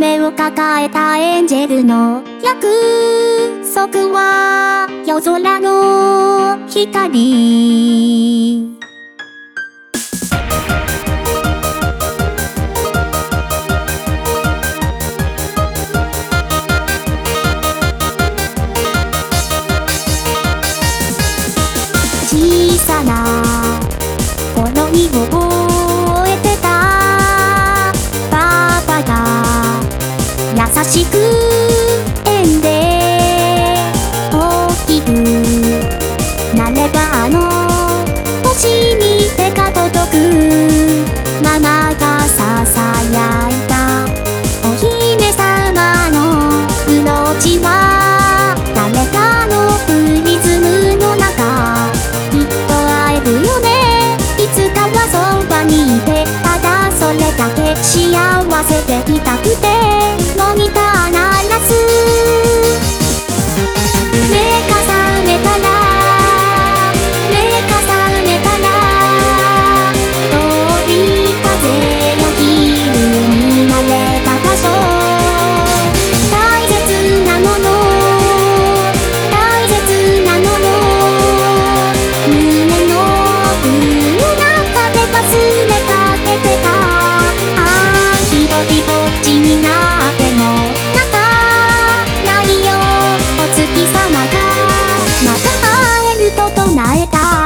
夢を抱えたエンジェルの約束は夜空の光。小さな頃に覚えてたパパが優しく縁で大きくなればあの星に手が届く。ママがささやいたお姫様のブローチは誰かのプリズムの中いつかはそばにいて、ただそれだけ幸せでいたくてモニター鳴らす。目が覚めたら目が覚めたら通り風よ昼になれた場所。大切なもの大切なもの胸の忘れかけてた。ひとりぼっちになっても泣かないよ。お月様がまた会えると唱えた。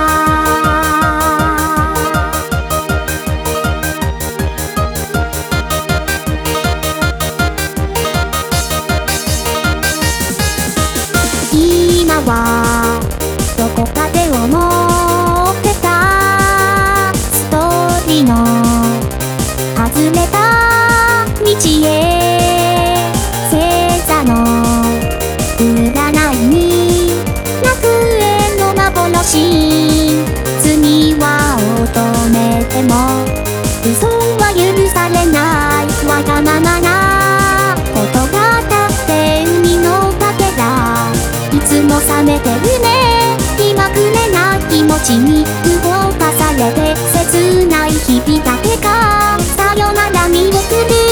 今はどこかで思ってたの外れた道へ星座の占いに楽園の幻。罪は乙女でも嘘は許されない。わがままなことがあって海の崖だ。いつも冷めてるね気まぐれな気持ちに動かされて切ない日々だけがさよなら見送る。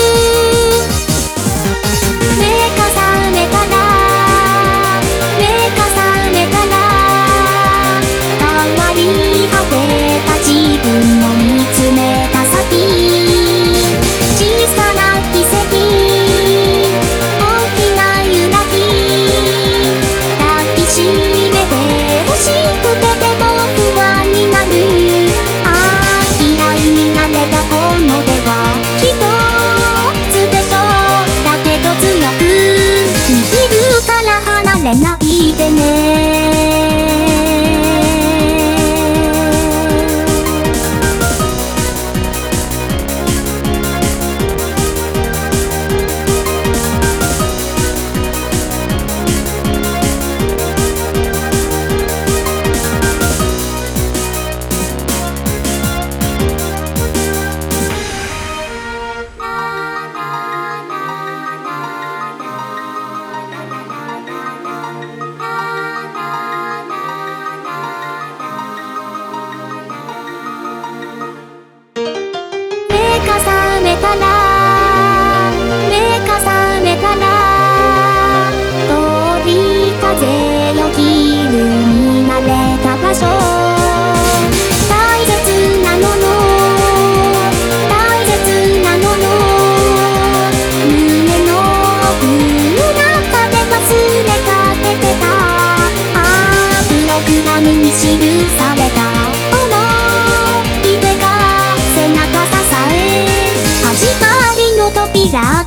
目が覚めたら目が覚めたら変わり果てた自分を見つめた先。小さな奇跡大きな揺らぎ抱きしめて欲しくてでも不安になる。嫌いになれたものでは一つでしょう。だけど強く握るから離れないでね。目が覚めたら目が覚めたら通り風よ昼になれた場所。大切なもの大切なもの胸の奥中で忘れかけてた。プログラムに記された光の扉